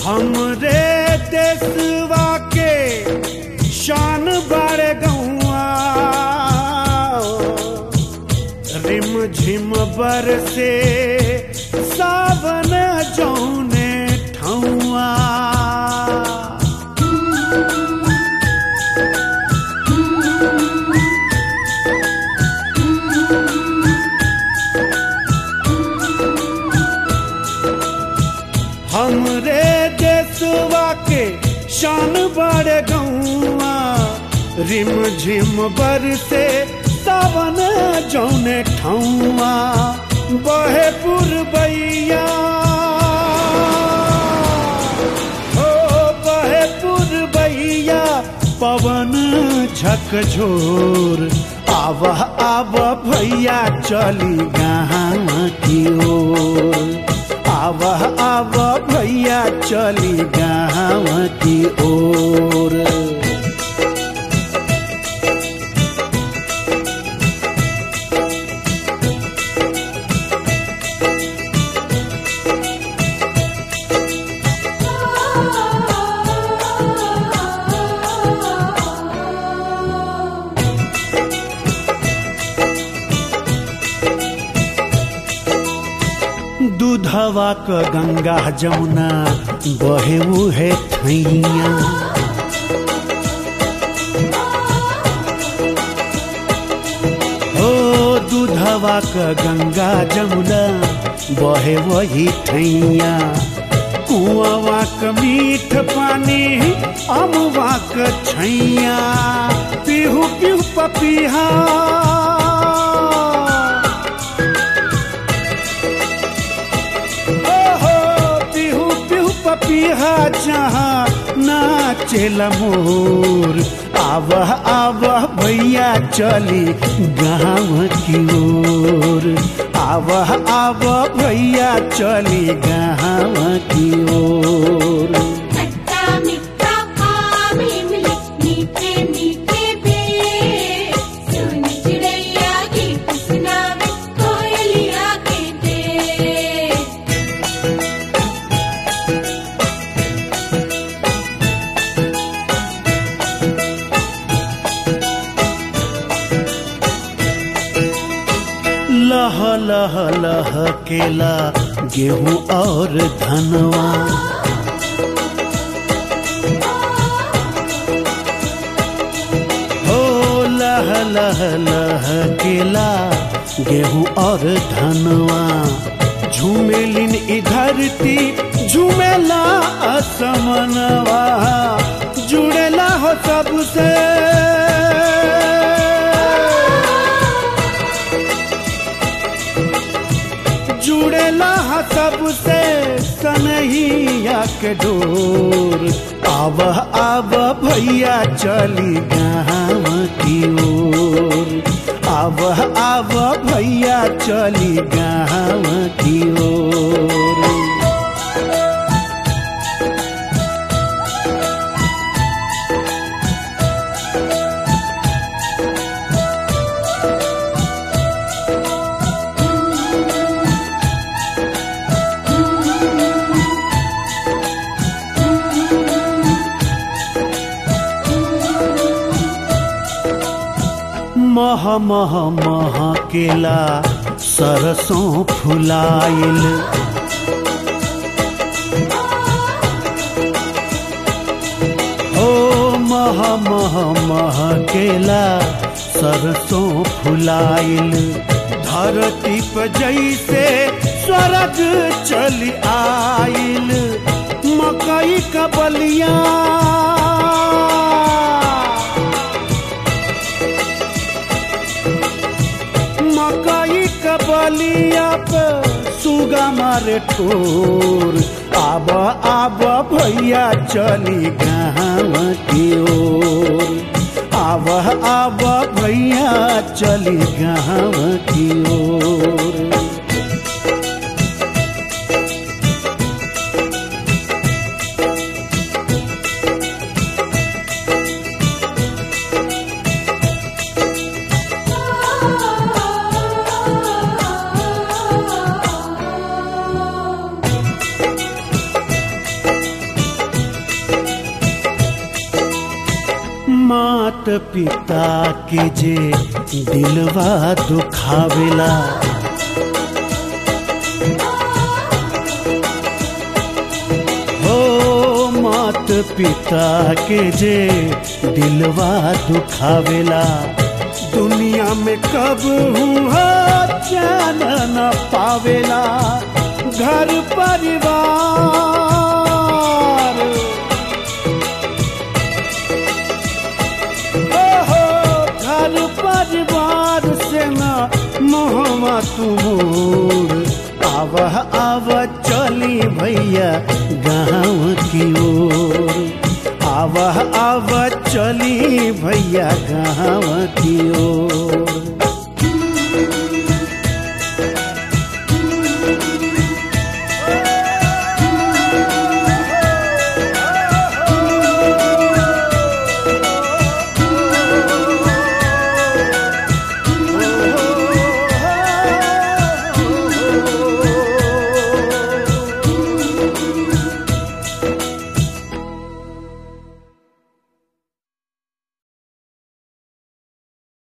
हमरे देशवा के शान बाड़े गौआ रिम झिम बरसे सावन जौने ठौआ हमरे देशवा के शान बड़े गौआ रिम झिम बरसे सावन जौने ठौआ बहे पुरबैया हो बहे पुरबैया पवन झकझोर आवा आवा भैया चली गाँव की ओर आवा आवा भैया चली गाँव की ओर दूधवा क गंगा जमुना बहे उहे थैया हो दूधवा क गंगा जमुना बहे वही थैया कुआवा क मीठ पानी अमवा क छैया पीहू पीहू पपीहा पपीहा जहाँ नाचेला मोर आवा आवा भैया चली गाँव की ओर आवा आवा भैया चली गाँव की ओर लह लह लह केला गेहूं और धनवा हो लह लह लह केला गेहूं और धनवा झूमेलिन धरती झूमेला असमनवा जुड़ेला हो सबसे जुड़ेला सबसे सनहिया के डोर आवा आवा भैया चली गाँव की ओर आवा आवा भैया चली गाँव की ओर मह मह मह केला सरसों फुलाइल ओ मह मह मह केला सरसों फुलाइल धरती पर जैसे स्वर्ग चली आइल मकई का बलिया मकई का बलिया पे सुगा मारे ठोर आवा आवा भैया चली गाँव की ओर आवा आवा भैया चली गाँव की ओर मात पिता के जे दिलवा दुखावेला हो मात पिता के जे दिलवा दुखावेला दुनिया में कब हुआ चैन न पावेला घर परिवार ओहो घर परिवार से न मोहमा तुमोर आवह आव चली भैया गाँव की ओर आवह आव चली भैया गाँव की ओर।